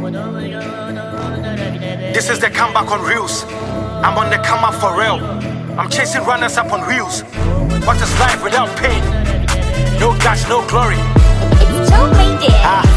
This is the comeback on reels. I'm on the come up for real. I'm chasing runners up on wheels. What is life without pain? No cash, no glory. It's so late.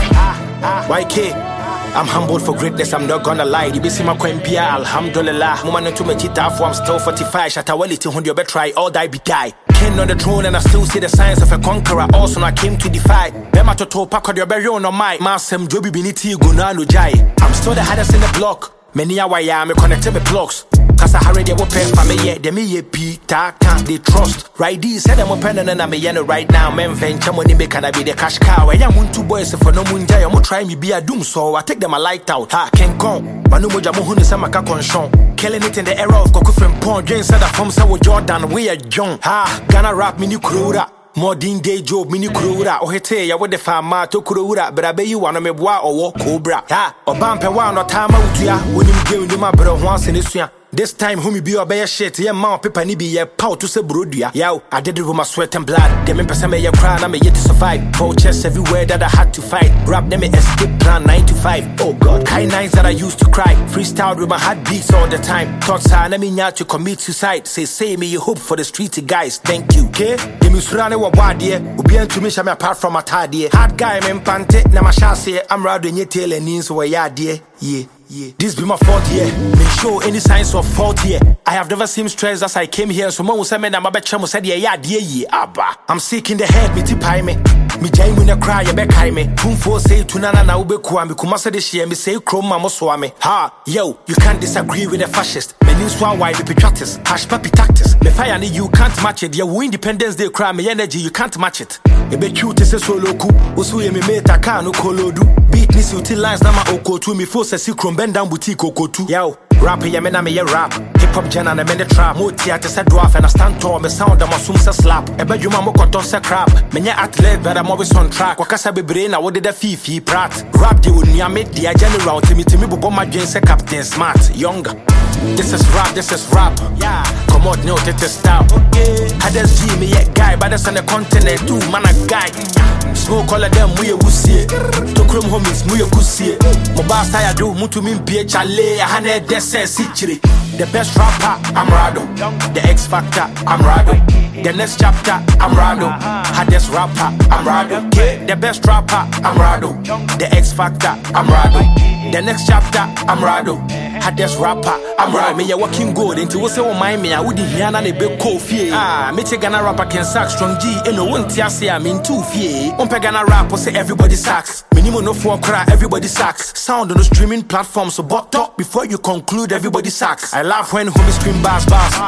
YK, I'm humbled for greatness, I'm not gonna lie. You be see my Pia, alhamdulillah. Woman to me chita for I'm still 45. Shatawali to 100, you try, all die be die. King on the throne and I still see the signs of a conqueror. Also I came to defy. Bema to to pack on your berry on my Masem Joby Biniti Gunano Jai. I'm still the hardest in the block. Many a way I'm connected with blocks. Cause I already will pay for me yet. They me a Peter can't they trust. Right these said I'm open and I'm a right now. Men venture money make can I be the cash cow. I am 2 boys for no moon jay. I'm try me be a doom so I take them a light out. Ha can come. Manu moja muhuni samaka conshon. Killing it in the era of Coco from Pond. Jane said that from Sawo Jordan we are young. Ha Ghana rap mini Kurura. Modern day job mini Kurura. Oh hete ya wode farmer to Kurura. But I bet you wanna me boa or walk cobra. Ha or bampe one or time out ya. When you give me my brother once in this year. This time, whom you be a bear shit, yeah, mount paper, ni be a pow to say brodia. Yow, I did it with my sweat and blood. Them in person, may cry, I'm yet to survive. Four chests everywhere that I had to fight. Rap them escape plan 9 to 5. Oh god, kind nights that I used to cry. Freestyle with my heart beats all the time. Thoughts are, let me not to commit suicide. Say me, you hope for the street guys. Thank you. Okay? The Musurane wa wadie, Ubian to me, shame apart from a tadie. Hard guy, men pante, Namashase, I'm riding in your tail and knees where ya dear. Yeah. This be my 4th year. May show any signs of fault here. I have never seen stress as I came here. So mo say me na mabecha said yeah dear abba. I'm sick in the head, me tipai me. Me jai me na cry ya bekai me. Kumfo say tunana na ubeku am kuma say this year me say chroma mo so ame. Ha, yo, you can't disagree with the fascist. Me nin swan why the patriots. Hash papi tactics. Me fire ni you can't match it. Your Independence Day cry me energy you can't match it. E be cute say solo ku. Osu ye me meta kan no kolodu. Beat ni suti lines na ma okotu me force say chrome bend down boutique okotu. Yo, rap ya me na me rap. Hip hop jana and me the trap. Mo theater say dwarf and I stand tall. Me sound am asum say slap. E be juma mo koton say crap. Me nya athlete but I'm always on track. Wakasa bebre na wode da fifi prat. Rap de woni ame dia general timi bobo my gen say Captain Smart younger. This is rap, yeah. Come on, no, this is style. Hades G, me a guy, but that's on the continent too, man a guy. Smoke all of them, we a wussy. To chrome homies, we a kussy. Mobile style do, mutu min PHLA, a hundred dessert city. The best rapper, I'm Rado. The X Factor, I'm Rado. The next chapter, I'm Rado. Hades rapper, I'm Rado. The best rapper, I'm Rado. The X Factor, I'm Rado. The next chapter, I'm Rado. Hades rapper, I'm Rado. Me ya working good into what's all my me. I would hear na be coffee. Me take Ghana rapper can sack strong G. And no one tia say I'm in 2 feet. On Ghana rapper say everybody sucks. Minimum no for cry, everybody sucks. Sound on the streaming platform, so but talk before you conclude, everybody sucks. I laugh when homies scream bars.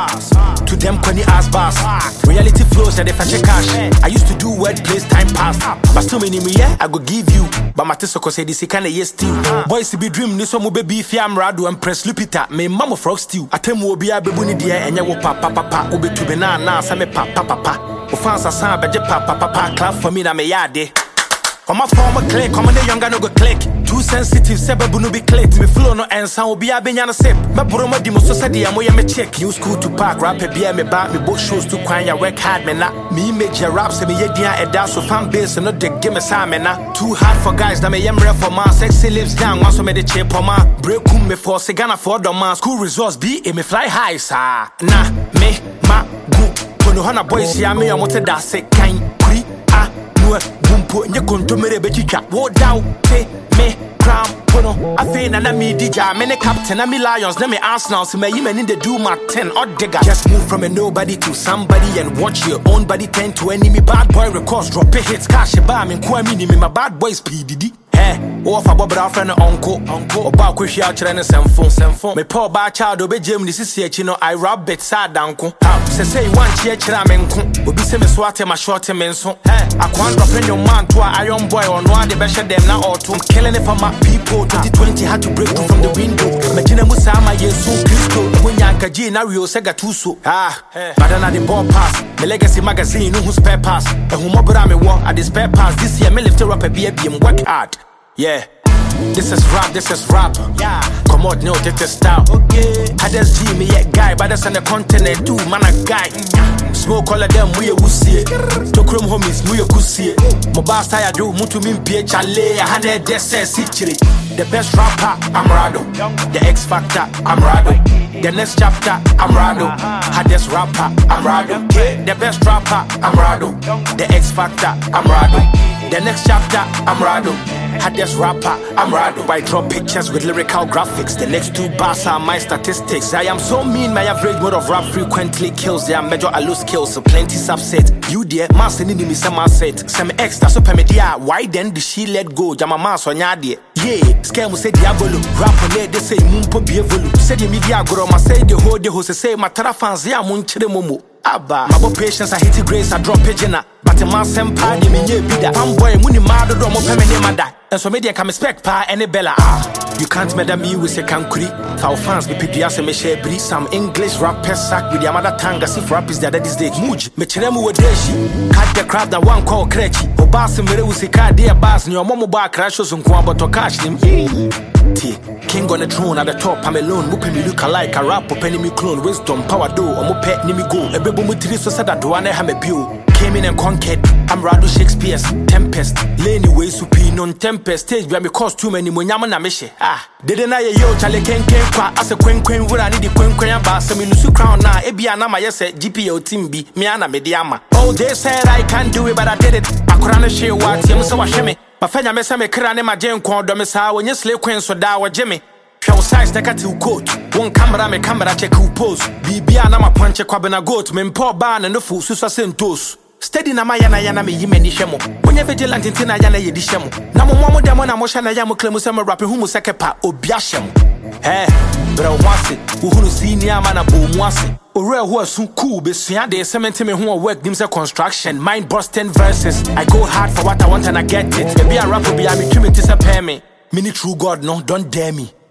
To them penny ass bars. Reality flows that they fetch cash. I used to do wordplays time past. But still many me yeah, I go give you. But my tesoko say this kind of yes still. Boys to be dream this one will be if I'm Rado and press Lupita. Me mama frog stew. I tell you be a baby dear and ya papa. Obe to be na same papa. Ofansa san beje papa. Clap for me na me yade. On my former click, come on the younger no go click. Too sensitive, sebebu no be click. Me flow no answer, obi a benya na sip. Me buroma di mo society amo ya me check. New school to park, rap e bia me back, me book shows to kwan ya work hard me na. Me make your rap se me ye dia e da so fan base no de give me sa me na. Too hard for guys that me yemre for man. Sexy lips down, once me the chip for man. Break me for Ghana for the man. School results be me fly high sa. Na me ma gu. Kono hana boys ya me amote da se kan kuri a no. Nye kontomere bechicha wo down te me crown pono afi na me dija me ne captain na me Lions na me Arsenal so me yimani dey do my 10 odd digger. Just move from a nobody to somebody and watch your own body turn to enemy. Bad boy records drop a hits cash ba me kwa me my bad boys PDD. Oh, if I bought a friend uncle, about which you are trying to send phone. Me poor bad child obey Jim, this is here, I rap bit sad uncle. Say one cheer chiramen, will be semi swat my short men so. I can't drop in your man to a iron boy or no, the best of them now or two. Killing it for my people, 2020 had to break through from the window. Imagine Musama, yes, so Christo, when Yanka G, Nario Sega Tuso. But another ball pass, the legacy magazine, who's spare pass, and who more me walk at this spare pass. This year, me lift her up a baby and work hard. Yeah, this is rap, yeah. Come on, no, this is style. Hades G, me a guy, but that's on the continent too, man a guy. Smoke all of them, we a wussy. To chrome homies, we a kussy. Mobile style do, mutu min PHLA, 100 dessert city. The best rapper, I'm Rado. The X Factor, I'm Rado. The next chapter, I'm Rado. Hardest rapper, I'm Rado. The best rapper, I'm Rado. The X Factor, I'm Rado. The next chapter, I'm Rado. Hardest rapper, I'm Rado. I draw pictures with lyrical graphics. The next 2 bars are my statistics. I am so mean, my average mode of rap frequently kills. They are major, I lose skills, so plenty subset. You dear, mass in me, some set. Some X, that's super media. Why then did she let go? Jama mass on yadi. Yeah, scam say diabolo. Rap on it, they say mumpo bievolu. Say the media grow, I say the whole day, who say my tarafans, ya munchire momo. Abba, my patience, I hit grace, I drop pigeon. But a man send party, me ye bida. Fanboy, muni mad, or more permanent mother. And so media can expect pa any bella. You can't meddle me with a cancri. Our fans be pedias and me share breed. Some English rappers sack with their mother tongue as if rap is the other stage. Muj, me chremu with deshi. Cut the crowd that one call crechi. Obas and Mereusi car, dear bars, and your momo bar crashes on Kwamba to cash him. King on the throne at the top, I'm alone. Whooping me look alike, a rap, penny me clone, wisdom, power do, or mo pet, nimi go. A baby with three so said that one I have a bill. Came in and conquered. I'm Rado Shakespeare's Tempest. Laney way supine on Tempest. Stage where me cost too many Munyama Namishe. Didn't I yo Charlie Ken Qua as a quen where I need the quen bass. I mean, Nusu crown now. Ebiana, yes, GPO Timbi, Miana Mediama. Oh, they said I can't do it, but I did it. Akurana she what, Yamsa Washemi. My friend, I miss a crane, my jam called Domisa when you slay queen so down Jimmy. Show size the cat to coat. One camera, me camera check who pose. Bibiana, my punch a quabana goat, men poor ban and the fool, Susa Sentos. Steady na mayana yana me yimeni shemo. When you vigilant in tina yana yedi shemo. Namu mwamu demona moshana yamu klemu sema rapi humu sekepa obiashemo. Hey, bro wasi, uhunu senior mana bo mwasi. Ore huwa sun cool, besuya de cement me huwa work dimse construction. Mind busting verses. I go hard for what I want and I get it. Maybe I rap will be a me tumi tisa pay me. Mini true God no, don't dare me.